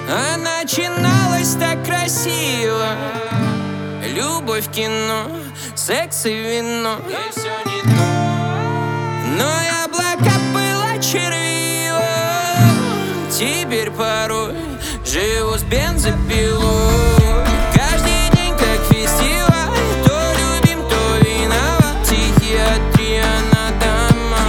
А начиналось так красиво. Любовь, кино, секс и вино. И все не то. Но яблоко было червиво. Теперь порой живу с бензопилой. Каждый день как фестиваль. То любим, то виноват. Психиатрия на дома.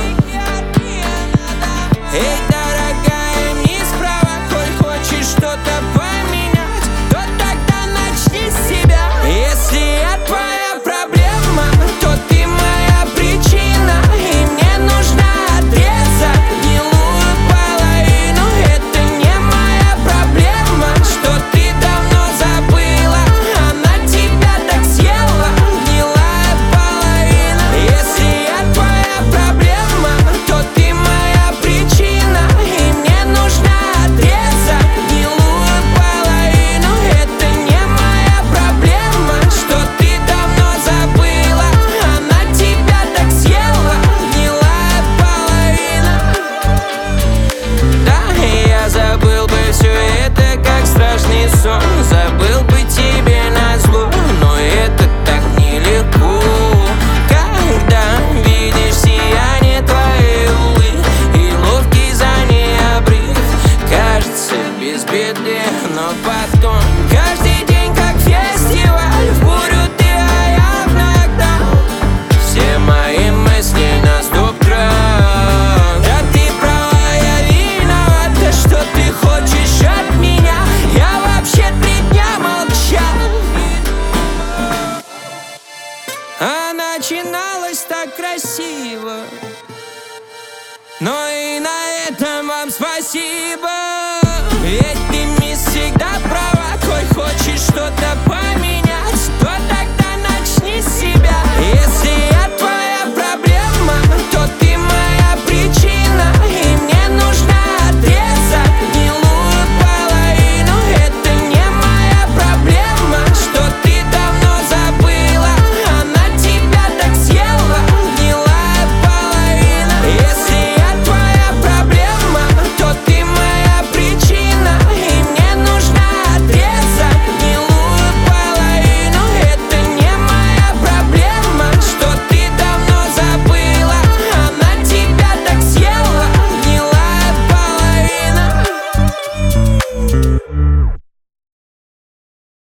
Эй, дорогая, не справа. Коль хочешь что-то поменять, то тогда начни с себя. Если я твоя проблема, то ты моя причина. И мне нужно отрезать гнилую половину. Это не моя проблема, что ты давно забыла. Она тебя так съела, гнилая половина. Если я твоя проблема, то ты моя причина. И мне нужно отрезать гнилую половину. Это не моя проблема, что ты давно забыла. Она тебя так съела, гнилая половина. Да, я забыл бы все это, как страшный сон. Забыл бы тебе назло, но это так нелегко. Когда видишь сияние твоей улыбки и ловкий за ней обрыв, кажется без беды, но потом каждый день как фестиваль. В бурю ты, а я в нокдаун. Все мои мысли на стоп-кран. Да ты права, я виновата, что ты хочешь от меня. Я вообще 3 дня молчал. А начиналось так красиво. Но и на этом вам спасибо. Ведь